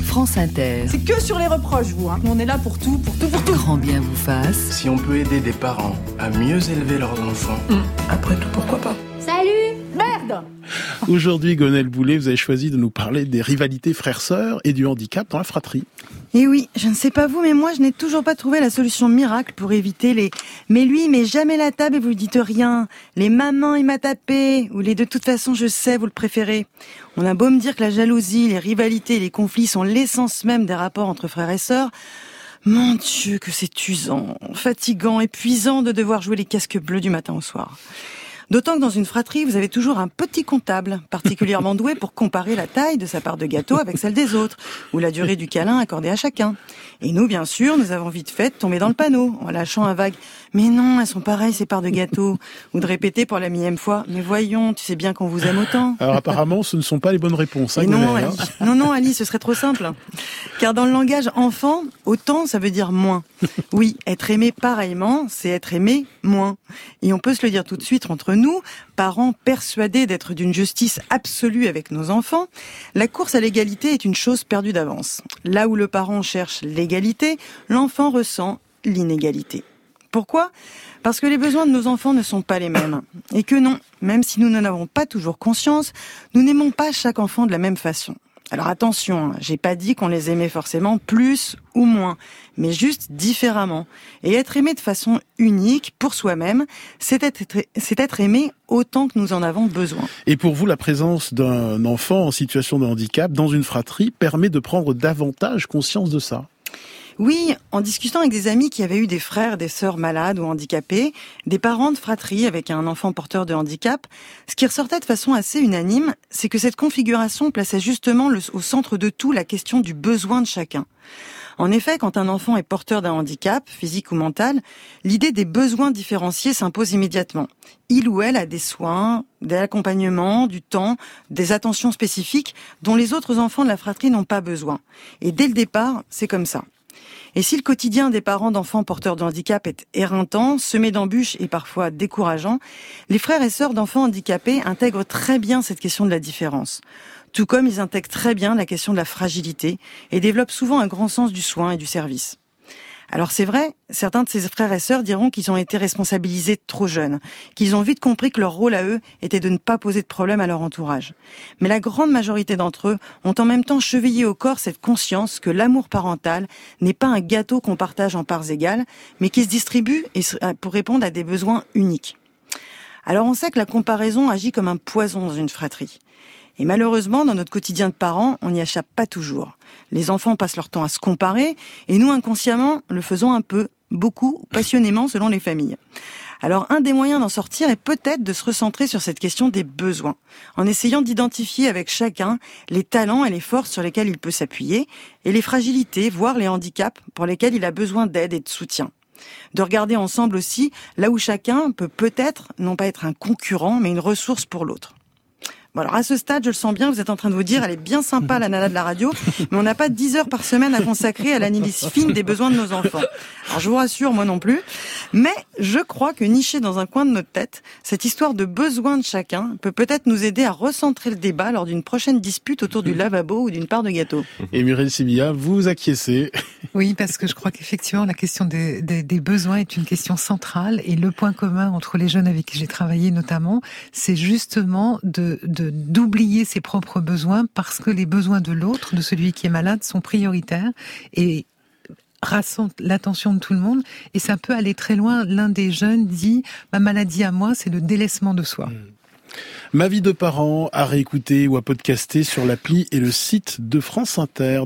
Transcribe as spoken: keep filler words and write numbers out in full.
France Inter. C'est que sur les reproches, vous. Hein. On est là pour tout, pour tout, pour tout. Grand bien vous fasse. Si on peut aider des parents à mieux élever leurs enfants, mmh. après tout, pourquoi pas ? Salut ! Merde ! Aujourd'hui, Gonel Boulet, vous avez choisi de nous parler des rivalités frères-sœurs et du handicap dans la fratrie. Et oui, je ne sais pas vous, mais moi, je n'ai toujours pas trouvé la solution miracle pour éviter les « mais lui, il met jamais la table et vous lui dites rien », les « maman, il m'a tapé » ou les « de toute façon, je sais, vous le préférez ». On a beau me dire que la jalousie, les rivalités et les conflits sont l'essence même des rapports entre frères et sœurs. Mon Dieu, que c'est usant, fatigant, épuisant de devoir jouer les casques bleus du matin au soir. D'autant que dans une fratrie, vous avez toujours un petit comptable, particulièrement doué pour comparer la taille de sa part de gâteau avec celle des autres, ou la durée du câlin accordé à chacun. Et nous, bien sûr, nous avons vite fait de tomber dans le panneau, en lâchant un vague « Mais non, elles sont pareilles, ces parts de gâteau !» ou de répéter pour la millième fois « Mais voyons, tu sais bien qu'on vous aime autant !» Alors apparemment, ce ne sont pas les bonnes réponses. Hein, non, Ali. non, non, Ali, ce serait trop simple. Car dans le langage enfant, autant, ça veut dire moins. Oui, être aimé pareillement, c'est être aimé moins. Et on peut se le dire tout de suite entre nous, parents persuadés d'être d'une justice absolue avec nos enfants, la course à l'égalité est une chose perdue d'avance. Là où le parent cherche l'égalité, l'enfant ressent l'inégalité. Pourquoi ? Parce que les besoins de nos enfants ne sont pas les mêmes. Et que non, même si nous n'en avons pas toujours conscience, nous n'aimons pas chaque enfant de la même façon. Alors attention, j'ai pas dit qu'on les aimait forcément plus ou moins, mais juste différemment. Et être aimé de façon unique, pour soi-même, c'est être, c'est être aimé autant que nous en avons besoin. Et pour vous, la présence d'un enfant en situation de handicap dans une fratrie permet de prendre davantage conscience de ça ? Oui, en discutant avec des amis qui avaient eu des frères, des sœurs malades ou handicapés, des parents de fratrie avec un enfant porteur de handicap, ce qui ressortait de façon assez unanime, c'est que cette configuration plaçait justement le, au centre de tout la question du besoin de chacun. En effet, quand un enfant est porteur d'un handicap, physique ou mental, l'idée des besoins différenciés s'impose immédiatement. Il ou elle a des soins, de l'accompagnement, du temps, des attentions spécifiques dont les autres enfants de la fratrie n'ont pas besoin. Et dès le départ, c'est comme ça. Et si le quotidien des parents d'enfants porteurs de handicap est éreintant, semé d'embûches et parfois décourageant, les frères et sœurs d'enfants handicapés intègrent très bien cette question de la différence. Tout comme ils intègrent très bien la question de la fragilité et développent souvent un grand sens du soin et du service. Alors c'est vrai, certains de ces frères et sœurs diront qu'ils ont été responsabilisés trop jeunes, qu'ils ont vite compris que leur rôle à eux était de ne pas poser de problème à leur entourage. Mais la grande majorité d'entre eux ont en même temps chevillé au corps cette conscience que l'amour parental n'est pas un gâteau qu'on partage en parts égales, mais qui se distribue pour répondre à des besoins uniques. Alors on sait que la comparaison agit comme un poison dans une fratrie. Et malheureusement, dans notre quotidien de parents, on n'y échappe pas toujours. Les enfants passent leur temps à se comparer, et nous, inconsciemment, le faisons un peu, beaucoup, passionnément, selon les familles. Alors, un des moyens d'en sortir est peut-être de se recentrer sur cette question des besoins, en essayant d'identifier avec chacun les talents et les forces sur lesquels il peut s'appuyer, et les fragilités, voire les handicaps, pour lesquels il a besoin d'aide et de soutien. De regarder ensemble aussi là où chacun peut peut-être, non pas être un concurrent, mais une ressource pour l'autre. Bon alors à ce stade, je le sens bien, vous êtes en train de vous dire, elle est bien sympa la nana de la radio, mais on n'a pas dix heures par semaine à consacrer à l'analyse fine des besoins de nos enfants. Alors je vous rassure, moi non plus, mais je crois que niché dans un coin de notre tête, cette histoire de besoin de chacun peut peut-être nous aider à recentrer le débat lors d'une prochaine dispute autour du lavabo ou d'une part de gâteau. Et Muriel Sibilla, vous acquiescez. Oui, parce que je crois qu'effectivement la question des, des, des besoins est une question centrale, et le point commun entre les jeunes avec qui j'ai travaillé notamment, c'est justement de, de De, d'oublier ses propres besoins parce que les besoins de l'autre, de celui qui est malade, sont prioritaires et rassemblent l'attention de tout le monde. Et ça peut aller très loin. L'un des jeunes dit « Ma maladie à moi, c'est le délaissement de soi ». Ma vie de parent à réécouter ou à podcaster sur l'appli et le site de France Inter.